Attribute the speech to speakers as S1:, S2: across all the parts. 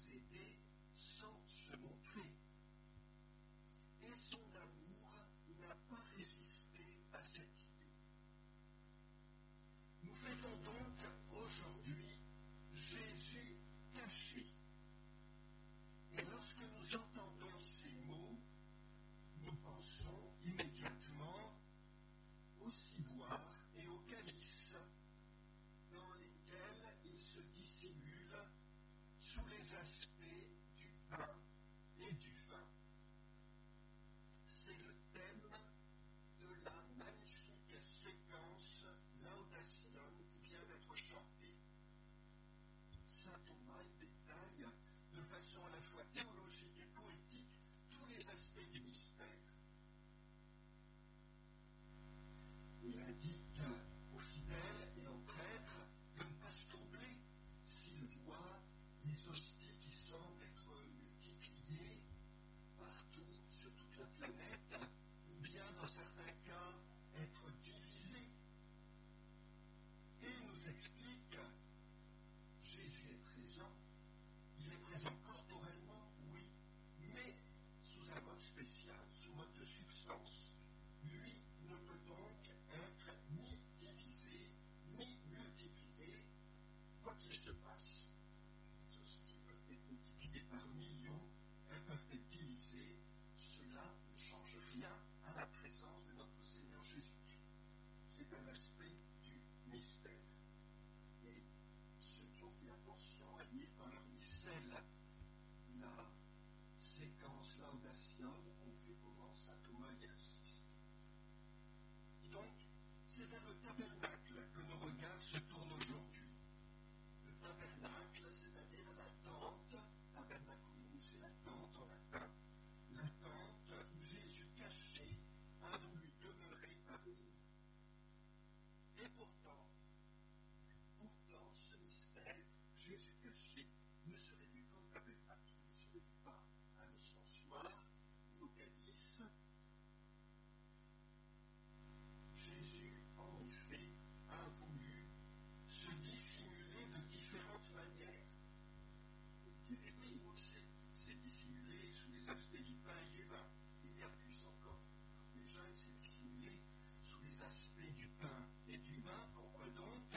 S1: aider sans se montrer. Et son amour n'a pas résisté à cette idée. Nous fêtons donc aujourd'hui Jésus caché. Et lorsque nous entendons ces mots, nous pensons immédiatement aux ciboires et aux calices dans lesquels il se dissimule sous les aspects du pain et du vin. C'est le thème de la magnifique séquence Laudación qui vient d'être chantée. Saint Thomas y détaille de façon à la fois théologique et poétique tous les aspects du mystère. Il indique aux fidèles et aux prêtres de ne pas se troubler s'ils voient les hosties qui semblent être multipliées partout sur toute la planète, ou bien dans certains cas être divisées. Et il nous explique, Jésus est présent, il est présent corporellement, oui, mais sous un mode spécial, sous mode de substance. Lui ne peut donc être ni divisé, ni multiplié, quoi qu'il se passe. Les hosties peuvent être multipliées par millions, elles peuvent être divisées, cela ne change rien à la présence de notre Seigneur Jésus. C'est un aspect du mystère. Et ceux qui ont fait attention à lire dans leur missel la séquence Laudación ont vu comment saint Thomas y insiste. Et donc, c'est vers le tabernacle que nos regards se tournent aujourd'hui. Le tabernacle, c'est-à-dire la tente, tabernaculum, c'est la tente en latin, la tente où Jésus caché a voulu demeurer parmi nous. Et pourtant, ce mystère, Jésus caché, ne se réduit qu'au tabernacle, ne se réduit pas à l'ostensoir, au calice. Jésus, en effet, a voulu se dissimuler de différentes manières. Oui, on le sait, s'est dissimulé sous les aspects du pain et du vin. Il y a plus encore. Déjà, il s'est dissimulé sous les aspects du pain et du vin. Pourquoi donc?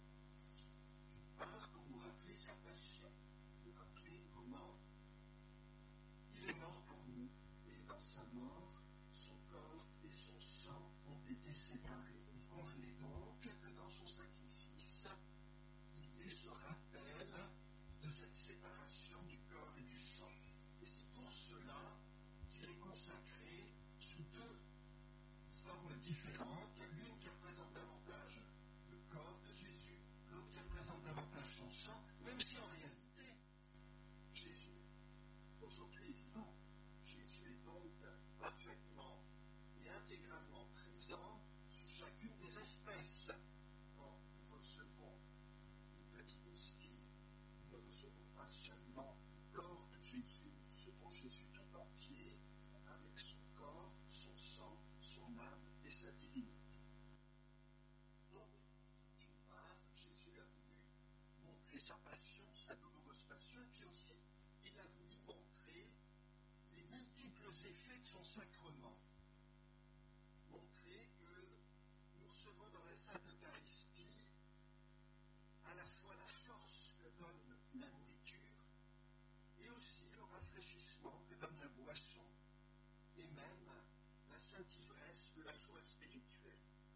S1: Pour nous rappeler sa passion, nous rappeler comment il est mort pour nous, et dans sa mort, son corps et son sang ont été séparés. Il convenait donc que dans son sacrifice, il y ait ce rappel de cette séparation du corps et du sang. Et c'est pour cela qu'il est consacré sous deux formes différentes, l'une qui représente davantage le corps de Jésus, l'autre qui représente davantage son sang, même si en réalité, Jésus, aujourd'hui est vivant. Jésus est donc parfaitement et intégralement présent sous chacune des espèces. Quand nous recevons une petite hostie, nous ne recevons pas seulement le corps de Jésus, nous recevons Jésus tout entier, avec son corps, son sang, son âme et sa divinité. Donc, d'une part, Jésus a voulu montrer sa passion, sa douloureuse passion, et puis aussi, il a voulu montrer les multiples effets de son sacrement. Montrer que nous recevons dans la Sainte Eucharistie à la fois la force que donne la nourriture et aussi le rafraîchissement que donne la boisson et même la sainte ivresse de la joie spirituelle.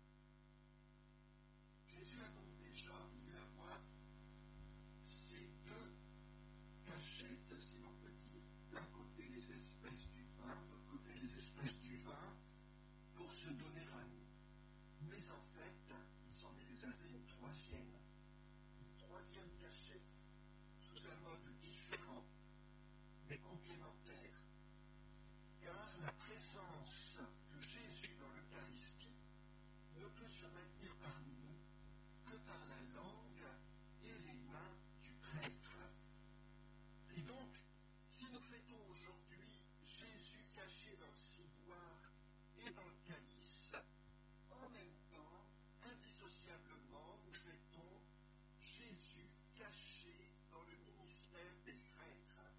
S1: Jésus a donc déjà voulu avoir ces deux cachettes, si l'on peut dire, d'un côté les espèces du pain, de l'autre côté les espèces du vin, pour se donner à nous. Mais en fait, il s'en est réservé une troisième cachette, sous un mode différent, mais complémentaire. Car la présence de Jésus dans l'Eucharistie ne peut se maintenir parmi nous que par la langue et les mains du prêtre. Et donc, si nous fêtons aujourd'hui Jésus caché dans le ciboire et dans le calice, en même temps, indissociablement, nous fêtons Jésus caché dans le ministère des prêtres.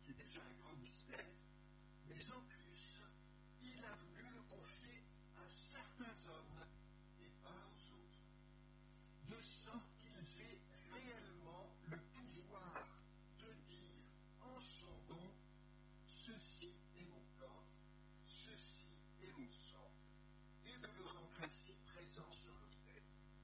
S1: qui est déjà un grand mystère, mais en plus, il a voulu le confier à certains hommes et pas aux autres, de sorte qu'ils aient réellement le pouvoir de dire en son nom, ceci est mon corps, ceci est mon sang, et de le rendre ainsi présent sur l'autel.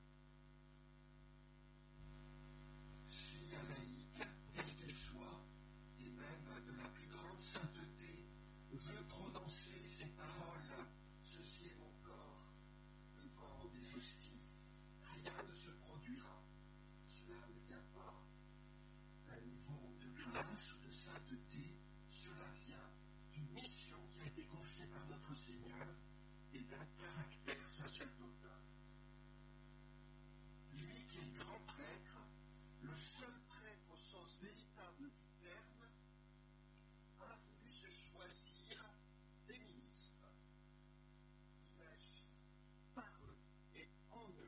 S1: Si un laïc, quel qu'il soit, et même de la plus grande sainteté, veut prononcer ces paroles, ceci est mon corps, devant des hosties, rien ne se produira. Cela ne vient pas d'un niveau de grâce ou de sainteté, cela vient d'une mission qui a été confiée par notre Seigneur et d'un caractère sacerdotal. Lui qui est grand prêtre, le seul prêtre au sens véritable du terme, a voulu se choisir des ministres. Il agit par eux et en eux.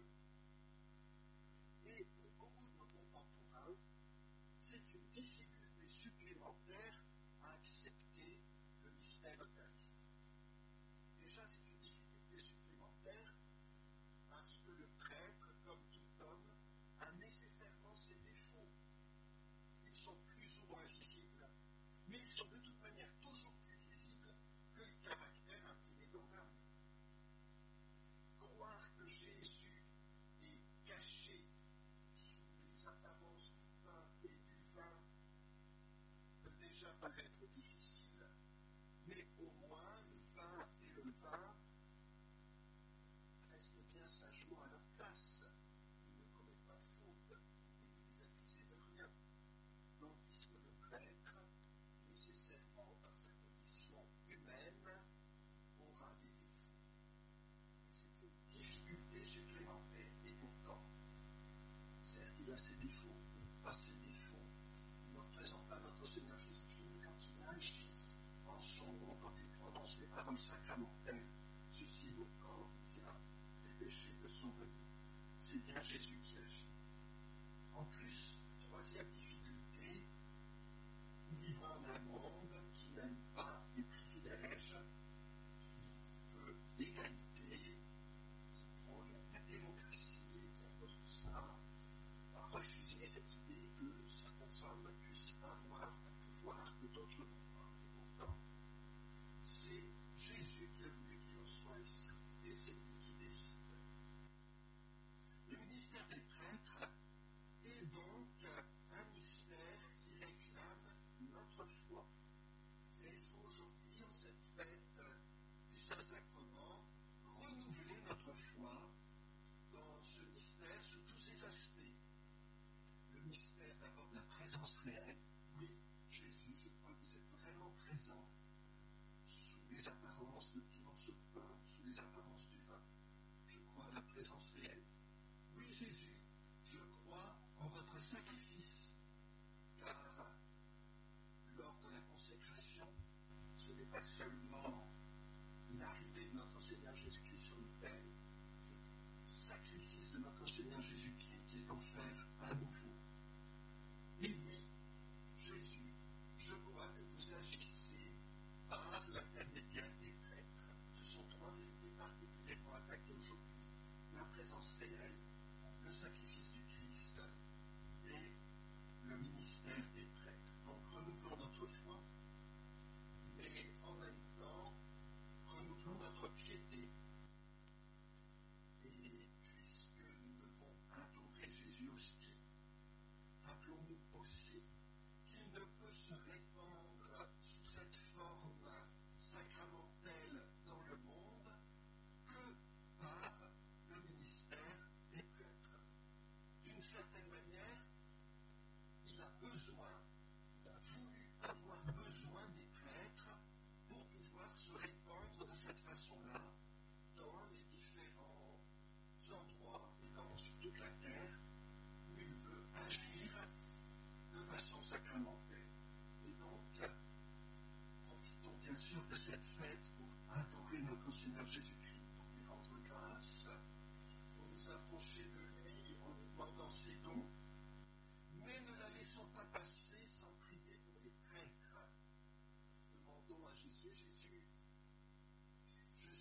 S1: Et pour beaucoup de nos contemporains, c'est une difficulté supplémentaire à accepter le mystère eucharistique. Déjà, c'est une difficulté supplémentaire parce que le prêtre, comme tout homme, a nécessairement ses défauts. Ils sont plus ou moins visibles, mais ils sont de toute manière toujours plus visibles que le caractère imprimé dans l'âme. Croire que Jésus est caché sous les apparences du pain et du vin peut déjà paraître difficile, mais au moins le pain et le vin restent bien sagement à leur place. Ils ne commettent pas de faute, et vous les accusez de rien. Tandis que le prêtre, nécessairement par sa condition humaine, aura des défauts. C'est une difficulté supplémentaire, et pourtant, certes, il a ses défauts, par ses défauts, il ne représente pas notre Seigneur Jésus-Christ quand il agit en son nom, quand il prononce les paroles sacramentelles. Ceci est mon corps qui a les péchés de son venu. C'est bien Jésus qui agit. En plus, troisième difficulté, nous vivons dans un monde qui n'aime pas les privilèges, qui veut l'égalité, qui prône la démocratie, et qui, à cause de cela, a refusé cette idée que certains hommes puissent avoir un pouvoir que d'autres n'ont pas. Et pourtant, c'est Jésus qui a voulu qu'il en soit ici, et c'est lui qui décide. Le ministère des prêtres est donc un mystère qui réclame notre foi. Et il faut aujourd'hui, en cette fête du Saint-Sacrement, renouveler notre foi dans ce mystère sous tous ses aspects. Le mystère d'abord de la présence réelle. Oui, Jésus, je crois que vous êtes vraiment présent sous les apparences de petits morceaux de pain, sous les apparences du vin. Je crois à la présence réelle. Oui, Jésus, je crois en votre sacrifice, car lors de la consécration, ce n'est pas seulement l'arrivée de notre Seigneur Jésus-Christ sur l'autel, c'est le sacrifice de notre Seigneur Jésus-Christ qui est offert à nouveau. Et oui, Jésus, je crois que vous agissez par l'intermédiaire des prêtres. Ce sont trois vérités particulièrement attaquées aujourd'hui. La présence réelle, le sacrifice du Christ et le ministère des prêtres. Donc renouvelons notre foi, mais en même temps, renouvelons notre piété. Et puisque nous devons adorer Jésus hostie, rappelons-nous aussi qu'il ne peut se répandre sous cette forme sacramentelle dans le monde que par le ministère des prêtres. D'une certaine manière, il a voulu avoir besoin des prêtres pour pouvoir se répandre de cette façon-là dans les différents endroits et sur toute la terre où il veut agir de façon sacramentelle. Et donc, profitons bien sûr de cette fête pour adorer notre Seigneur Jésus-Christ, pour lui rendre grâce, pour nous approcher de lui en nous demandant ses dons, mais ne la laissons pas passer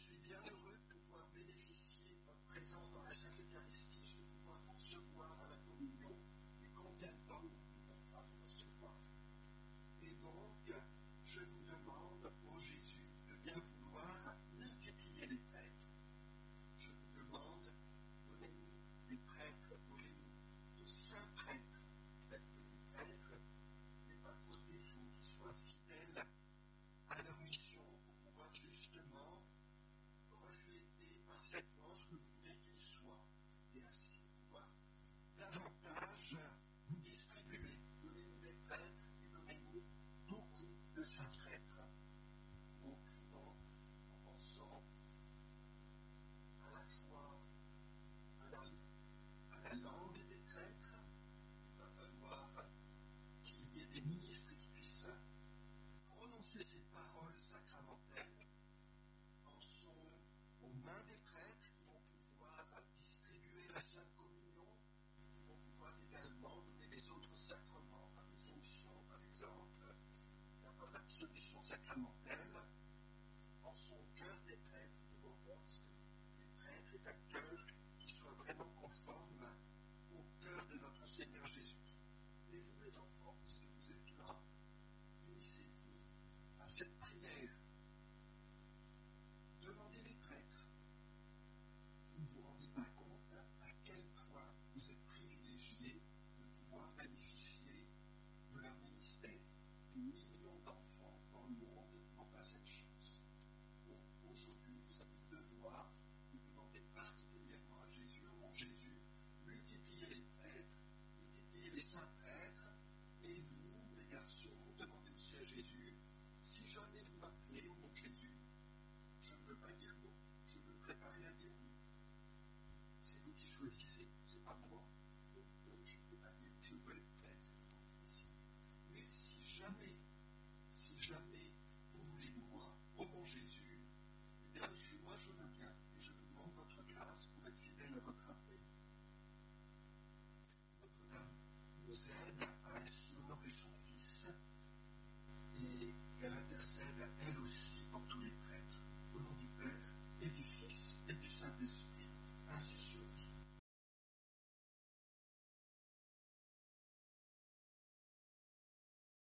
S1: suis bien heureux de pouvoir bénéficier de votre présence dans la Sainte Eucharistie, de pouvoir recevoir à la communion, et combien de temps nous ne pouvons pas recevoir. Et donc, je vous demande, ô Jésus, de bien vouloir multiplier les prêtres. Je vous demande, donnez-nous des prêtres, donnez-nous de saints prêtres, des prêtres, mais pas pour défaut, qui soient fidèles à leur mission pour pouvoir justement refléter parfaitement ce que vous voulez qu'ils soient et ainsi pouvoir davantage vous distribuer. Donnez-nous des prêtres et donnez-nous beaucoup de saints prêtres. Donc, en pensant à la fois à la langue des prêtres, il va falloir qu'il y ait des ministres qui puissent prononcer ces paroles sacramentelles. Pensons aux mains des prêtres qui vont pouvoir distribuer la Sainte Communion, qui vont pouvoir également donner les autres sacrements, par les onctions, par exemple, par l'absolution sacramentelle. Pensons au cœur des prêtres de vos postes. Les prêtres est un cœur qui soit vraiment conforme au cœur de notre Seigneur Jésus. Et vous, les enfants, puisque vous êtes là, unissez-vous à cette prière. Demandez les prêtres. Vous ne vous rendez pas compte à quel point vous êtes privilégiés de pouvoir bénéficier de leur ministère. Des millions d'enfants dans le monde n'ont pas cette chance. Donc aujourd'hui, vous avez le devoir de demander particulièrement à Jésus, mon Jésus, multipliez les prêtres, multipliez les saints prêtres, et vous, les garçons, demandez aussi à Jésus, si jamais vous m'appelez, mon Jésus, je ne veux pas dire non.